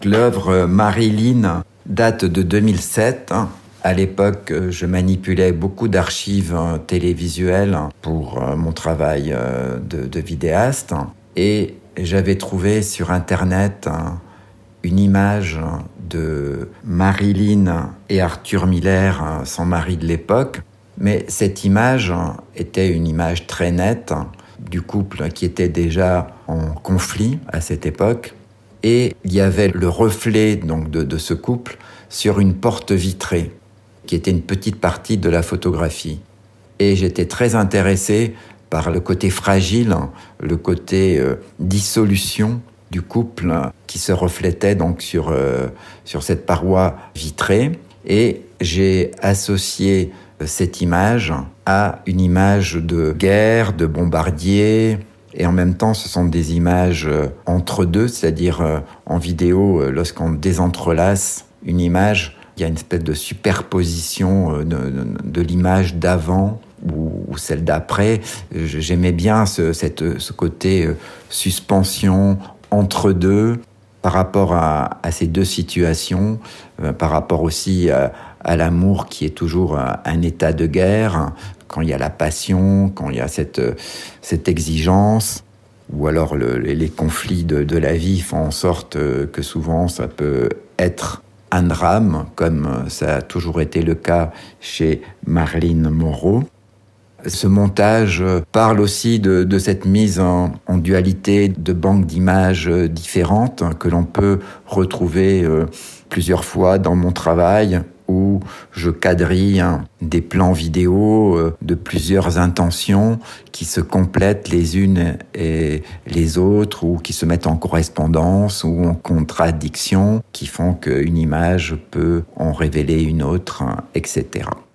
L'œuvre Marilyn date de 2007. À l'époque, je manipulais beaucoup d'archives télévisuelles pour mon travail de vidéaste. Et j'avais trouvé sur Internet une image de Marilyn et Arthur Miller, son mari de l'époque. Mais cette image était une image très nette du couple qui était déjà en conflit à cette époque. Et il y avait le reflet donc, de ce couple sur une porte vitrée, qui était une petite partie de la photographie. Et j'étais très intéressé par le côté fragile, le côté dissolution du couple qui se reflétait donc sur cette paroi vitrée. Et j'ai associé cette image à une image de guerre, de bombardier, et en même temps, ce sont des images entre deux, c'est-à-dire en vidéo, lorsqu'on désentrelace une image, il y a une espèce de superposition de l'image d'avant ou celle d'après. J'aimais bien ce côté suspension entre deux par rapport à ces deux situations, par rapport aussi à l'amour qui est toujours un état de guerre, quand il y a la passion, quand il y a cette exigence, ou alors les conflits de la vie font en sorte que souvent ça peut être un drame, comme ça a toujours été le cas chez Marilyn Monroe. Ce montage parle aussi de cette mise en dualité de banques d'images différentes que l'on peut retrouver plusieurs fois dans mon travail, où je quadrille des plans vidéo de plusieurs intentions qui se complètent les unes et les autres, ou qui se mettent en correspondance ou en contradiction, qui font qu'une image peut en révéler une autre, etc.